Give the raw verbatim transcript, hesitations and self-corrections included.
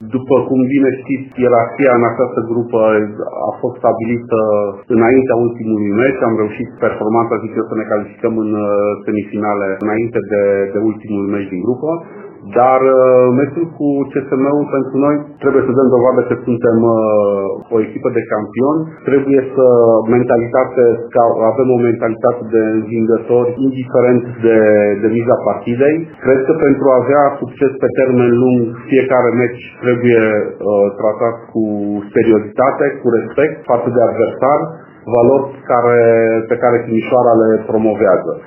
După cum bine știți, ierarhia în această grupă a fost stabilită înaintea ultimului meci. Am reușit performanța, zic eu, să ne calificăm în semifinale înainte de, de ultimul meci din grupă. Dar meciul cu C S M-ul pentru noi trebuie să dăm dovadă că suntem o echipă de campioni. Trebuie să mentalitate, că avem o mentalitate de învingători indiferent de, de miza partidei. Cred că pentru a avea succes pe termen lung, fiecare meci trebuie uh, tratat cu seriozitate, cu respect față de adversar, valori care, pe care Timișoara le promovează.